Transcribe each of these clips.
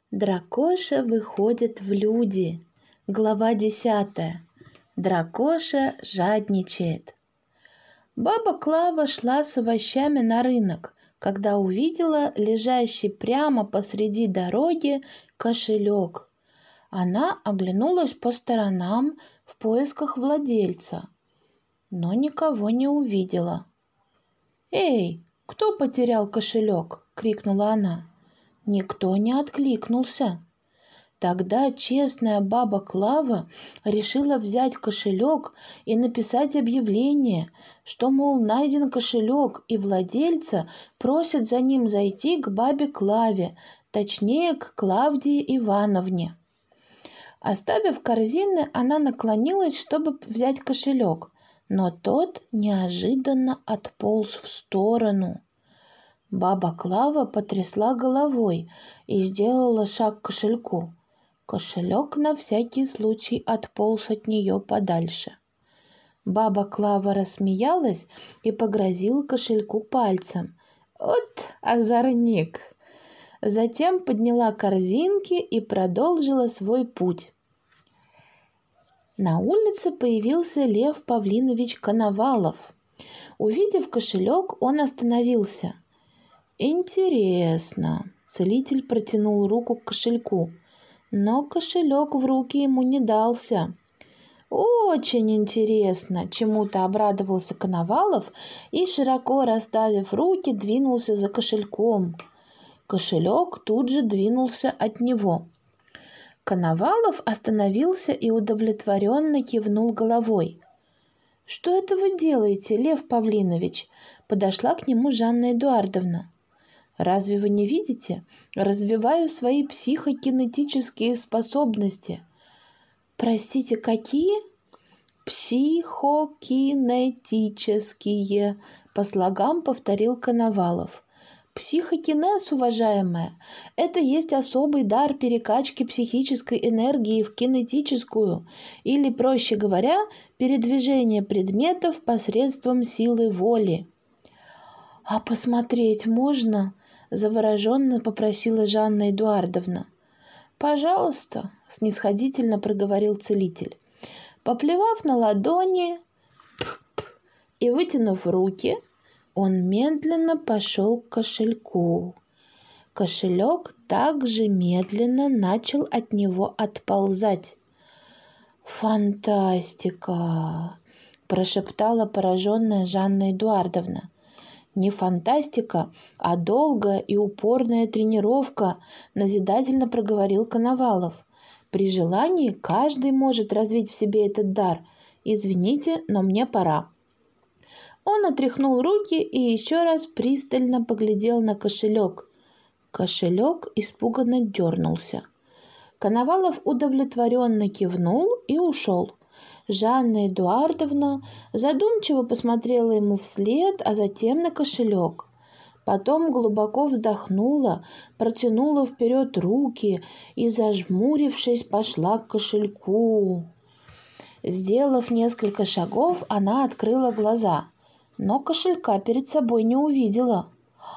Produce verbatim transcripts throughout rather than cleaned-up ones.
Дракоша выходит в люди. Глава десятая. Дракоша жадничает. Баба Клава шла с овощами на рынок, когда увидела лежащий прямо посреди дороги кошелек. Она оглянулась по сторонам в поисках владельца, но никого не увидела. «Эй, кто потерял кошелек?» — крикнула она. Никто не откликнулся. Тогда честная баба Клава решила взять кошелек и написать объявление, что, мол, найден кошелек, и владельца просят за ним зайти к бабе Клаве, точнее, к Клавдии Ивановне. Оставив корзины, она наклонилась, чтобы взять кошелек, но тот неожиданно отполз в сторону. Баба Клава потрясла головой и сделала шаг к кошельку. Кошелек на всякий случай отполз от нее подальше. Баба Клава рассмеялась и погрозила кошельку пальцем. «Вот озорник!» Затем подняла корзинки и продолжила свой путь. На улице появился Лев Павлинович Коновалов. Увидев кошелек, он остановился. «Интересно», — целитель протянул руку к кошельку, но кошелек в руки ему не дался. «Очень интересно», — чему-то обрадовался Коновалов и, широко расставив руки, двинулся за кошельком. Кошелек тут же двинулся от него. Коновалов остановился и удовлетворенно кивнул головой. «Что это вы делаете, Лев Павлинович?» — подошла к нему Жанна Эдуардовна. «Разве вы не видите? Развиваю свои психокинетические способности». «Простите, какие?» «Психокинетические», — по слогам повторил Коновалов. «Психокинез, уважаемая, это есть особый дар перекачки психической энергии в кинетическую, или, проще говоря, передвижение предметов посредством силы воли». «А посмотреть можно?» — завороженно попросила Жанна Эдуардовна. «Пожалуйста», — снисходительно проговорил целитель. Поплевав на ладони и вытянув руки, он медленно пошел к кошельку. Кошелек также медленно начал от него отползать. «Фантастика!» — прошептала пораженная Жанна Эдуардовна. «Не фантастика, а долгая и упорная тренировка», — назидательно проговорил Коновалов. «При желании каждый может развить в себе этот дар. Извините, но мне пора». Он отряхнул руки и еще раз пристально поглядел на кошелек. Кошелек испуганно дернулся. Коновалов удовлетворенно кивнул и ушел. Жанна Эдуардовна задумчиво посмотрела ему вслед, а затем на кошелек. Потом глубоко вздохнула, протянула вперед руки и, зажмурившись, пошла к кошельку. Сделав несколько шагов, она открыла глаза, но кошелька перед собой не увидела.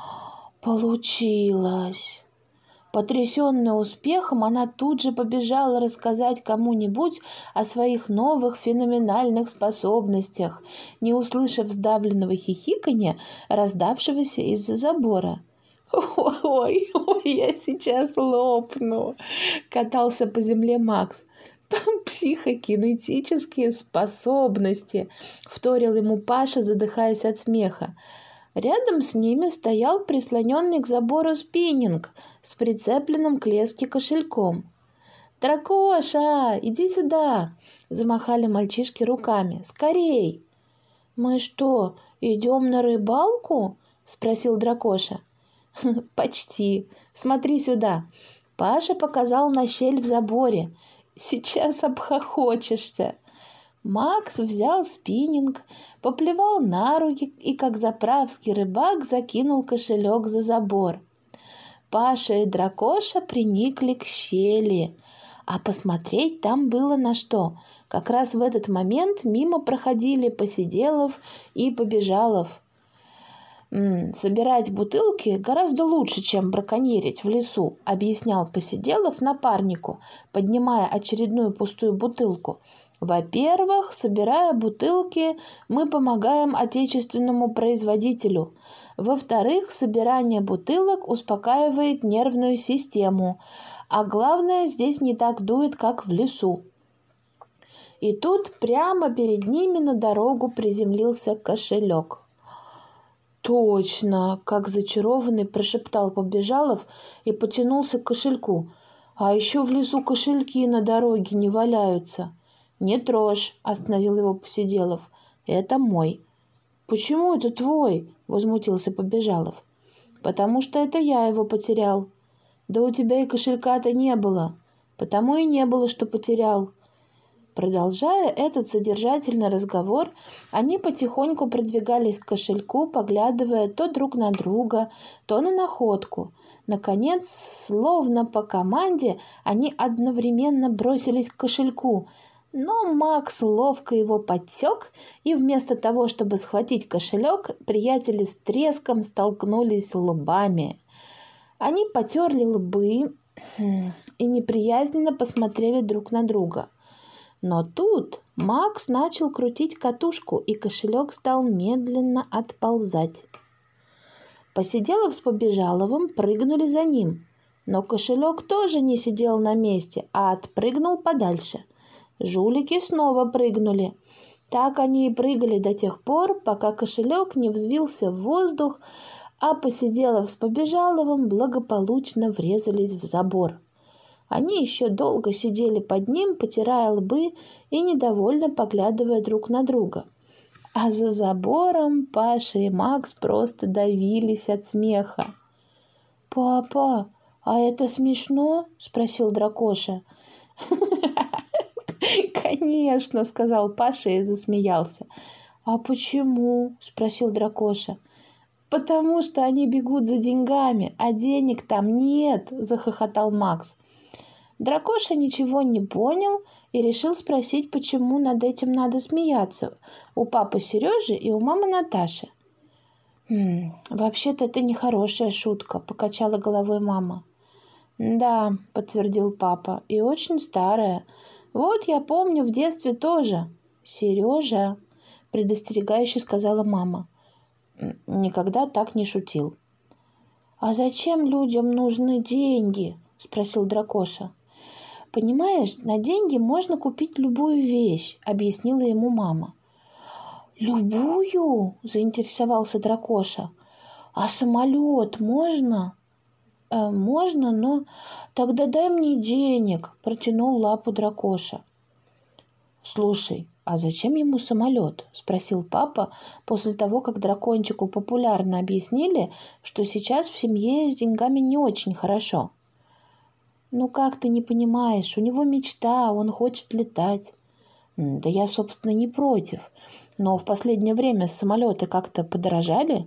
Получилось! Потрясенная успехом, она тут же побежала рассказать кому-нибудь о своих новых феноменальных способностях, не услышав сдавленного хихиканья, раздавшегося из-за забора. «Ой, ой, я сейчас лопну!» — катался по земле Макс. «Психокинетические способности!» — вторил ему Паша, задыхаясь от смеха. Рядом с ними стоял прислоненный к забору спиннинг с прицепленным к леске кошельком. «Дракоша, иди сюда!» — замахали мальчишки руками. «Скорей!» «Мы что, идем на рыбалку?» — спросил Дракоша. «Почти. Смотри сюда!» Паша показал на щель в заборе. «Сейчас обхохочешься!» Макс взял спиннинг, поплевал на руки и, как заправский рыбак, закинул кошелек за забор. Паша и Дракоша приникли к щели, а посмотреть там было на что. Как раз в этот момент мимо проходили Посиделов и Побежалов. «М, «Собирать бутылки гораздо лучше, чем браконьерить в лесу», — объяснял Посиделов напарнику, поднимая очередную пустую бутылку. «Во-первых, собирая бутылки, мы помогаем отечественному производителю. Во-вторых, собирание бутылок успокаивает нервную систему. А главное, здесь не так дует, как в лесу». И тут прямо перед ними на дорогу приземлился кошелек. «Точно!» — как зачарованный прошептал Побежалов и потянулся к кошельку. «А еще в лесу кошельки на дороге не валяются». «Не трожь!» — остановил его Посиделов. «Это мой». «Почему это твой?» — возмутился Побежалов. «Потому что это я его потерял». «Да у тебя и кошелька-то не было». «Потому и не было, что потерял». Продолжая этот содержательный разговор, они потихоньку продвигались к кошельку, поглядывая то друг на друга, то на находку. Наконец, словно по команде, они одновременно бросились к кошельку. Но Макс ловко его подсек, и вместо того, чтобы схватить кошелек, приятели с треском столкнулись лбами. Они потерли лбы и неприязненно посмотрели друг на друга. Но тут Макс начал крутить катушку, и кошелек стал медленно отползать. Посиделов с Побежаловым прыгнули за ним, но кошелек тоже не сидел на месте, а отпрыгнул подальше. Жулики снова прыгнули. Так они и прыгали до тех пор, пока кошелек не взвился в воздух, а Посиделов с Побежаловым благополучно врезались в забор. Они еще долго сидели под ним, потирая лбы и недовольно поглядывая друг на друга. А за забором Паша и Макс просто давились от смеха. «Папа, а это смешно?» — спросил Дракоша. «Конечно», — сказал Паша и засмеялся. «А почему?» — спросил Дракоша. «Потому что они бегут за деньгами, а денег там нет», — захохотал Макс. Дракоша ничего не понял и решил спросить, почему над этим надо смеяться у папы Сережи и у мамы Наташи. «М, «Вообще-то это нехорошая шутка», — покачала головой мама. «Да», — подтвердил папа, — «и очень старая. Вот я помню в детстве тоже». «Сережа», — предостерегающе сказала мама, — «никогда так не шутил». «А зачем людям нужны деньги?» — спросил Дракоша. «Понимаешь, на деньги можно купить любую вещь», — объяснила ему мама. «Любую?» — заинтересовался Дракоша. «А самолет можно?» э, «Можно, но тогда дай мне денег», — протянул лапу Дракоша. «Слушай, а зачем ему самолет?» — спросил папа после того, как дракончику популярно объяснили, что сейчас в семье с деньгами не очень хорошо. «Ну как ты не понимаешь? У него мечта, он хочет летать». «Да я, собственно, не против. Но в последнее время самолеты как-то подорожали».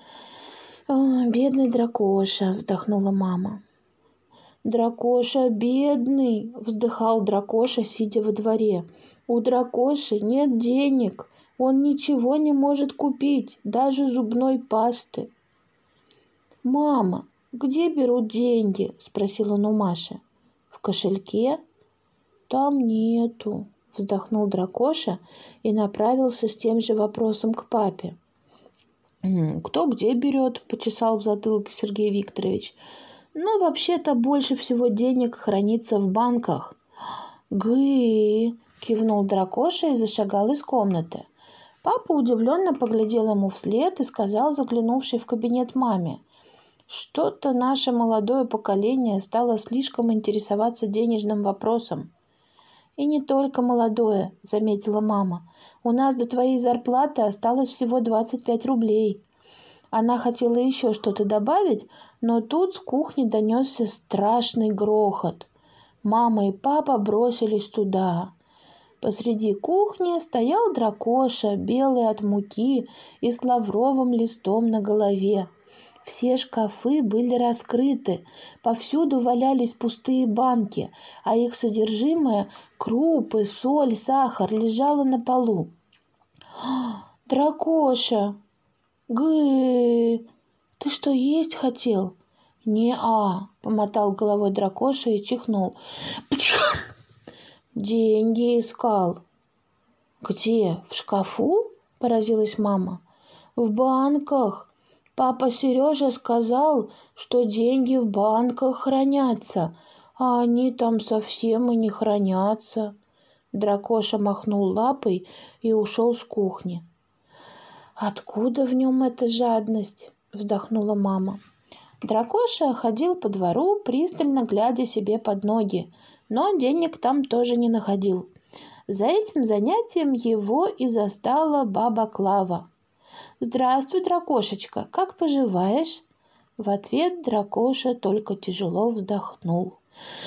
«О, бедный Дракоша», — вздохнула мама. «Дракоша бедный», — вздыхал Дракоша, сидя во дворе. «У Дракоши нет денег. Он ничего не может купить, даже зубной пасты». «Мама, где берут деньги?» — спросил он у Маши. «В кошельке?» «Там нету», — вздохнул Дракоша и направился с тем же вопросом к папе. «Кто где берет?» — почесал в затылке Сергей Викторович. «Ну, вообще-то больше всего денег хранится в банках». «Гы!» — кивнул Дракоша и зашагал из комнаты. Папа удивленно поглядел ему вслед и сказал, заглянувший в кабинет маме: «Что-то наше молодое поколение стало слишком интересоваться денежным вопросом». «И не только молодое», — заметила мама. «У нас до твоей зарплаты осталось всего двадцать пять рублей». Она хотела еще что-то добавить, но тут с кухни донесся страшный грохот. Мама и папа бросились туда. Посреди кухни стоял Дракоша, белый от муки и с лавровым листом на голове. Все шкафы были раскрыты, повсюду валялись пустые банки, а их содержимое — крупы, соль, сахар — лежало на полу. «Дракоша!» Гы, ты что, есть хотел? Не-а, помотал головой дракоша и чихнул. Деньги искал. Где? В шкафу? Поразилась мама. В банках. Папа Сережа сказал, что деньги в банках хранятся, а они там совсем и не хранятся. Дракоша махнул лапой и ушел с кухни. «Откуда в нем эта жадность?» — вздохнула мама. Дракоша ходил по двору, пристально глядя себе под ноги, но денег там тоже не находил. За этим занятием его и застала баба Клава. «Здравствуй, дракошечка, как поживаешь?» В ответ дракоша только тяжело вздохнул.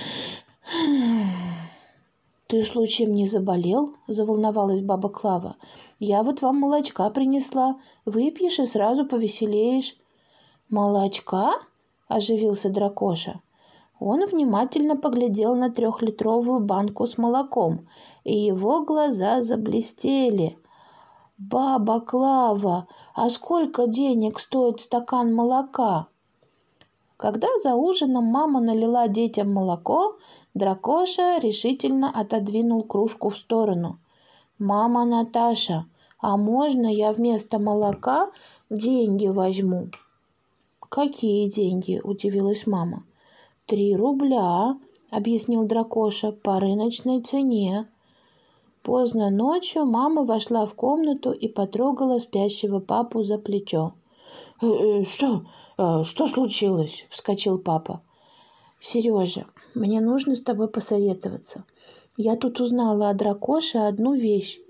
«Ты случаем не заболел?» – заволновалась баба Клава. «Я вот вам молочка принесла. Выпьешь и сразу повеселеешь». «Молочка?» – оживился дракоша. Он внимательно поглядел на трехлитровую банку с молоком, и его глаза заблестели. «Баба Клава, а сколько денег стоит стакан молока?» Когда за ужином мама налила детям молоко, дракоша решительно отодвинул кружку в сторону. «Мама Наташа, а можно я вместо молока деньги возьму?» «Какие деньги?» – удивилась мама. «Три рубля», – объяснил дракоша, – «по рыночной цене». Поздно ночью мама вошла в комнату и потрогала спящего папу за плечо. «Э -э, «Что? Э, что случилось?» – вскочил папа. «Сережа, мне нужно с тобой посоветоваться. Я тут узнала о дракоше одну вещь».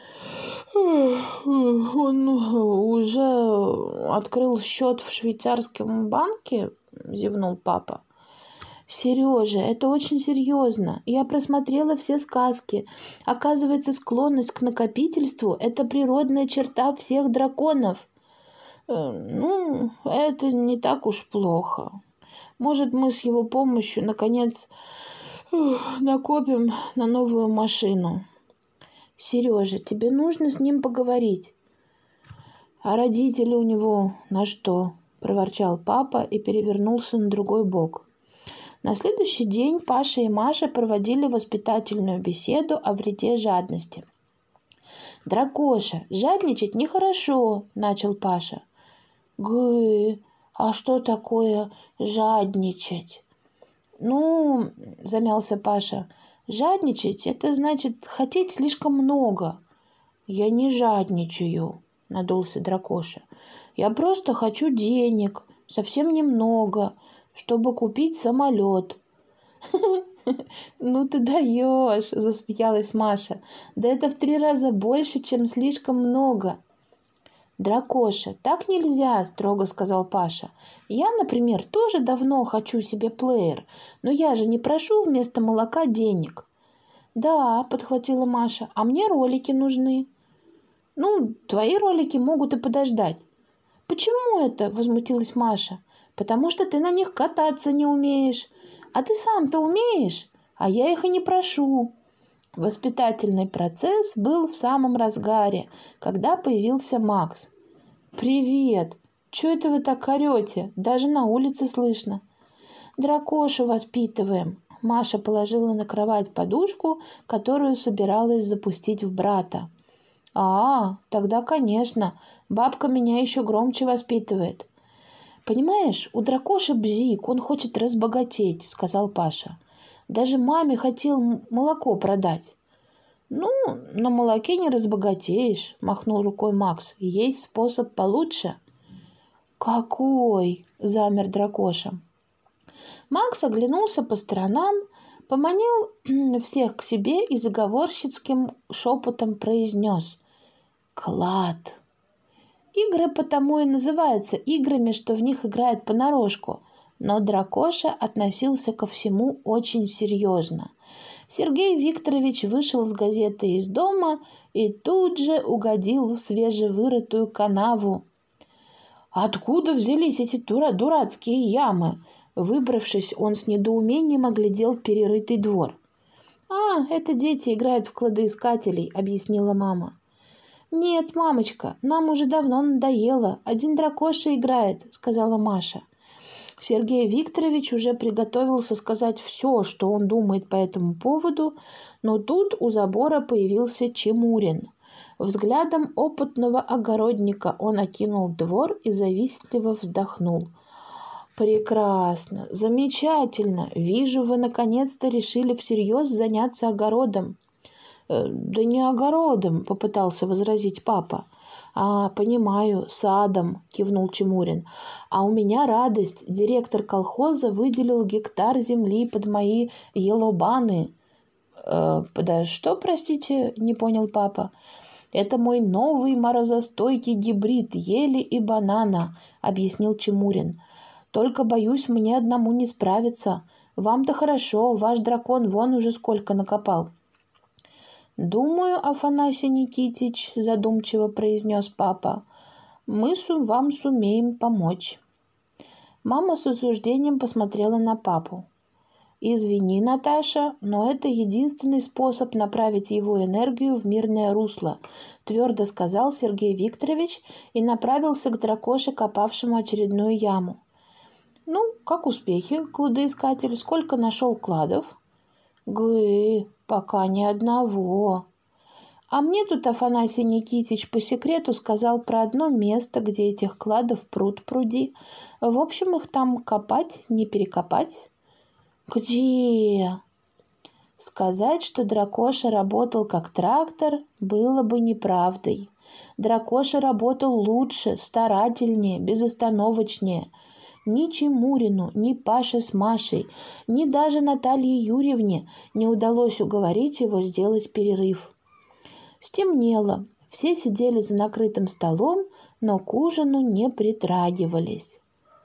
«Он уже открыл счет в швейцарском банке?» – зевнул папа. «Сережа, это очень серьезно. Я просмотрела все сказки. Оказывается, склонность к накопительству – это природная черта всех драконов». «Ну, это не так уж плохо. Может, мы с его помощью, наконец, накопим на новую машину». «Сережа, тебе нужно с ним поговорить». «А родители у него на что?» – проворчал папа и перевернулся на другой бок. На следующий день Паша и Маша проводили воспитательную беседу о вреде жадности. «Дракоша, жадничать нехорошо», – начал Паша. «Гы, а что такое жадничать?» «Ну, – замялся Паша, – жадничать – это значит хотеть слишком много». «Я не жадничаю», – надулся дракоша. «Я просто хочу денег, совсем немного, чтобы купить самолет». «Ну ты даешь», – засмеялась Маша. «Да это в три раза больше, чем слишком много». «Дракоша, так нельзя», – строго сказал Паша. «Я, например, тоже давно хочу себе плеер, но я же не прошу вместо молока денег». «Да», – подхватила Маша, – «а мне ролики нужны». «Ну, твои ролики могут и подождать». «Почему это?» – возмутилась Маша. «Потому что ты на них кататься не умеешь. А ты сам-то умеешь, а я их и не прошу». Воспитательный процесс был в самом разгаре, когда появился Макс. «Привет! Чё это вы так орёте? Даже на улице слышно». «Дракошу воспитываем». Маша положила на кровать подушку, которую собиралась запустить в брата. «А, тогда, конечно, бабка меня еще громче воспитывает». «Понимаешь, у дракоши бзик, он хочет разбогатеть», — сказал Паша. «Даже маме хотел молоко продать». «Ну, на молоке не разбогатеешь», — махнул рукой Макс. «Есть способ получше». «Какой?» — замер дракоша. Макс оглянулся по сторонам, поманил всех к себе и заговорщицким шепотом произнес: «Клад». Игры потому и называются играми, что в них играют понарошку, но дракоша относился ко всему очень серьезно. Сергей Викторович вышел с газетой из дома и тут же угодил в свежевырытую канаву. «Откуда взялись эти дура дурацкие ямы?» Выбравшись, он с недоумением оглядел перерытый двор. «А, это дети играют в кладоискателей», — объяснила мама. «Нет, мамочка, нам уже давно надоело. Один дракоша играет», — сказала Маша. Сергей Викторович уже приготовился сказать все, что он думает по этому поводу, но тут у забора появился Чемурин. Взглядом опытного огородника он окинул двор и завистливо вздохнул. «Прекрасно, замечательно. Вижу, вы наконец-то решили всерьез заняться огородом». «Э, «Да не огородом», — попытался возразить папа. «А, понимаю, садом», — кивнул Чемурин. «А у меня радость. Директор колхоза выделил гектар земли под мои елобаны». «Э, да что, простите?» — не понял папа. «Это мой новый морозостойкий гибрид ели и банана», — объяснил Чемурин. «Только, боюсь, мне одному не справиться. Вам-то хорошо, ваш дракон вон уже сколько накопал». «Думаю, Афанасий Никитич», — задумчиво произнес папа, — «мы су вам сумеем помочь». Мама с осуждением посмотрела на папу. «Извини, Наташа, но это единственный способ направить его энергию в мирное русло», — твердо сказал Сергей Викторович и направился к дракоше, копавшему очередную яму. «Ну, как успехи, кладоискатель? Сколько нашел кладов?» «Гы, пока ни одного». «А мне тут Афанасий Никитич по секрету сказал про одно место, где этих кладов пруд пруди. В общем, их там копать, не перекопать». «Где?» Сказать, что дракоша работал как трактор, было бы неправдой. Дракоша работал лучше, старательнее, безостановочнее. Ни Чемурину, ни Паше с Машей, ни даже Наталье Юрьевне не удалось уговорить его сделать перерыв. Стемнело, все сидели за накрытым столом, но к ужину не притрагивались.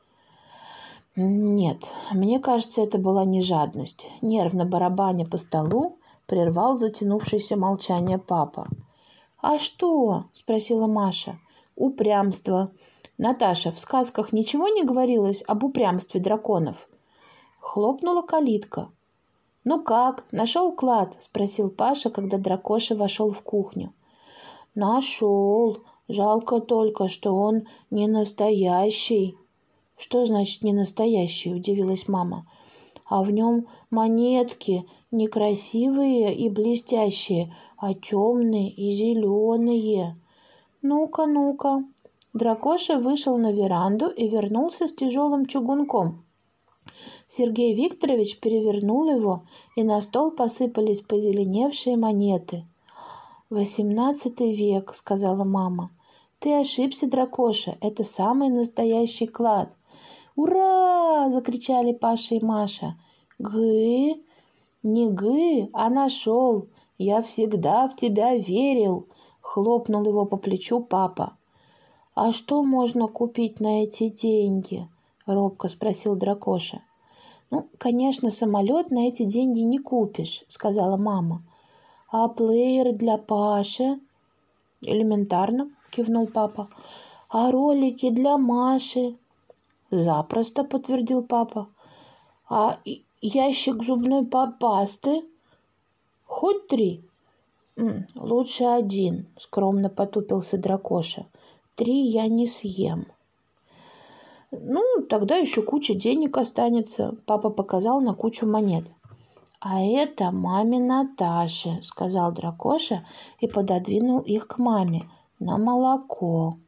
«Нет, мне кажется, это была не жадность», — нервно барабаня по столу прервал затянувшееся молчание папа. «А что?» — спросила Маша. «Упрямство. Наташа, в сказках ничего не говорилось об упрямстве драконов?» Хлопнула калитка. «Ну как, нашел клад?» — спросил Паша, когда дракоша вошел в кухню. «Нашел. Жалко только, что он не настоящий». «Что значит не настоящий?» — удивилась мама. «А в нем монетки не красивые и блестящие, а темные и зеленые». «Ну-ка, ну-ка». Дракоша вышел на веранду и вернулся с тяжелым чугунком. Сергей Викторович перевернул его, и на стол посыпались позеленевшие монеты. «Восемнадцатый век», — сказала мама. «Ты ошибся, дракоша, это самый настоящий клад». «Ура!» — закричали Паша и Маша. «Гы! Не гы, а нашел! Я всегда в тебя верил!» — хлопнул его по плечу папа. «А что можно купить на эти деньги?» — робко спросил дракоша. «Ну, конечно, самолет на эти деньги не купишь», — сказала мама. «А плееры для Паши?» «Элементарно», — кивнул папа. «А ролики для Маши?» «Запросто», — подтвердил папа. «А ящик зубной пасты?» «Хоть три». «Лучше один», — скромно потупился дракоша. «Три я не съем». «Ну, тогда еще куча денег останется», — папа показал на кучу монет. «А это маме Наташе», — сказал дракоша и пододвинул их к маме. «На молоко».